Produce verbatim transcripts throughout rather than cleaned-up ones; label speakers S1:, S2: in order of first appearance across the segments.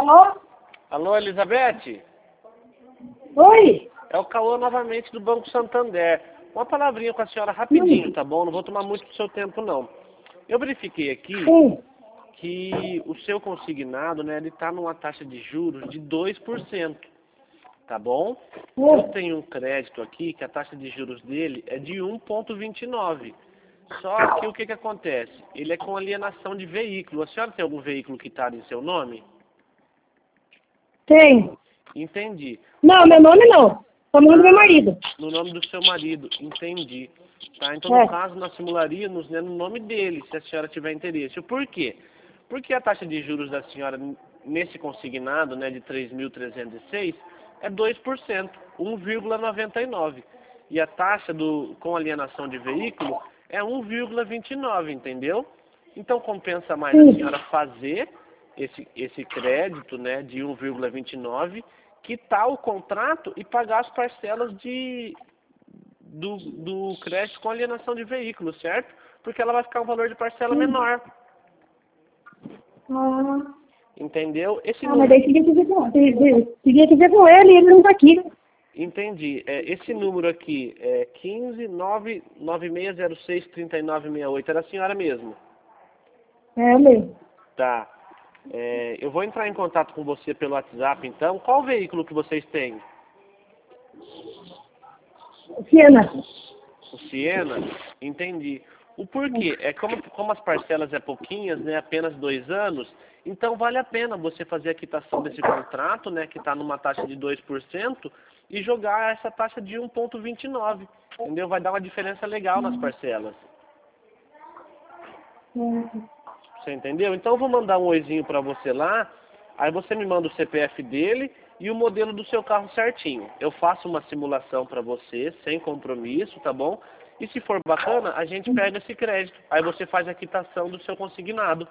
S1: Alô?
S2: Alô, Elizabeth?
S1: Oi?
S2: É o Cauã novamente do Banco Santander. Uma palavrinha com a senhora rapidinho,
S1: Hum.
S2: tá bom? Não vou tomar muito do seu tempo, não. Eu verifiquei aqui
S1: Sim.
S2: que o seu consignado, né, ele está numa taxa de juros de dois por cento, tá bom? Eu
S1: Hum.
S2: tenho um crédito aqui que a taxa de juros dele é de um vírgula vinte e nove. Só que o que que acontece? Ele é com alienação de veículo. A senhora tem algum veículo quitado em seu nome?
S1: Tem.
S2: Entendi.
S1: Não, meu nome não. Só o nome do meu
S2: Ah,
S1: marido.
S2: no nome do seu marido, entendi. Tá, então no
S1: É.
S2: caso nós simularíamos, né, no nome dele, se a senhora tiver interesse. O porquê? Porque a taxa de juros da senhora nesse consignado, né, de três mil trezentos e seis é dois por cento, um vírgula noventa e nove. E a taxa do com alienação de veículo é um vírgula vinte e nove, entendeu? Então compensa mais a
S1: Sim.
S2: senhora fazer esse esse crédito, né, de um vírgula vinte e nove, quitar o contrato e pagar as parcelas de do, do crédito com alienação de veículo, certo? Porque ela vai ficar um valor de parcela
S1: Sim.
S2: menor,
S1: Ah,
S2: entendeu? Esse
S1: ah, mas
S2: número,
S1: daí teria que ver com, teria teria que ver com ele e ele não tá aqui.
S2: entendi. É, esse número aqui é quinze nove nove seis zero seis três nove seis oito, era a senhora mesmo?
S1: É mesmo.
S2: Tá. É, eu vou entrar em contato com você pelo WhatsApp, então. Qual veículo que vocês têm?
S1: Siena.
S2: O Siena? Entendi. O porquê? É como, como as parcelas é pouquinhas, né? Apenas dois anos, então vale a pena você fazer a quitação desse contrato, né? Que está numa taxa de dois por cento e jogar essa taxa de um vírgula vinte e nove. Entendeu? Vai dar uma diferença legal nas parcelas.
S1: Hum.
S2: Você entendeu? Então eu vou mandar um oizinho para você lá, aí você me manda o C P F dele e o modelo do seu carro certinho. Eu faço uma simulação para você, sem compromisso, tá bom? E se for bacana, a gente pega esse crédito. Aí você faz a quitação do seu consignado.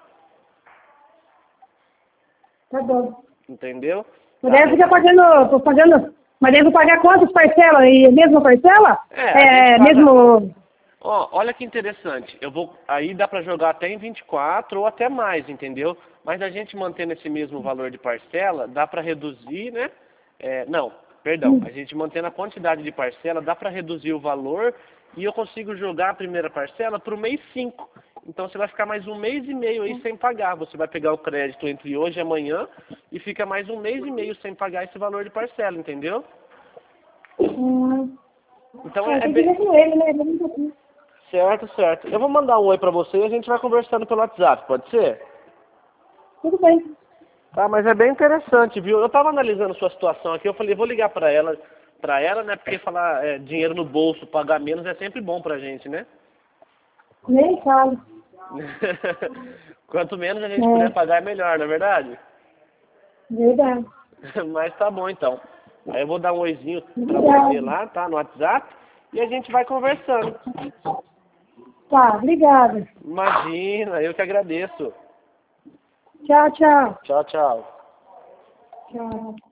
S1: Tá bom.
S2: Entendeu?
S1: Mas
S2: Tá,
S1: daí eu
S2: mas,
S1: fica pagando, tô pagando, mas daí eu vou pagar quantas parcelas? E a mesma parcela?
S2: é, a gente
S1: É,
S2: paga.
S1: mesmo...
S2: Ó, olha que interessante. Eu vou, aí dá para jogar até em vinte e quatro ou até mais, entendeu? Mas a gente mantendo esse mesmo valor de parcela, dá para reduzir, né? É, não, perdão. A gente mantendo a quantidade de parcela, dá para reduzir o valor e eu consigo jogar a primeira parcela para o mês cinco. Então você vai ficar mais um mês e meio aí sem pagar. Você vai pegar o crédito entre hoje e amanhã e fica mais um mês e meio sem pagar esse valor de parcela, entendeu?
S1: Hum.
S2: Então
S1: É,
S2: é, é
S1: tem que
S2: bem...
S1: ver com ele, né? Ele não tá aqui.
S2: Certo, certo. Eu vou mandar um oi pra você e a gente vai conversando pelo WhatsApp, pode ser?
S1: Tudo bem.
S2: Tá, mas é bem interessante, viu? Eu tava analisando sua situação aqui, eu falei, vou ligar pra ela, pra ela, né? Porque falar é, dinheiro no bolso, pagar menos é sempre bom pra gente, né?
S1: Nem falo.
S2: Quanto menos a gente puder
S1: É,
S2: pagar é melhor, não é verdade?
S1: verdade.
S2: Mas tá bom então. Aí eu vou dar um oizinho pra você
S1: Obrigada.
S2: lá, tá? No WhatsApp, e a gente vai conversando.
S1: Tá, obrigada.
S2: Imagina, eu que agradeço.
S1: Tchau, tchau.
S2: Tchau, tchau.
S1: Tchau.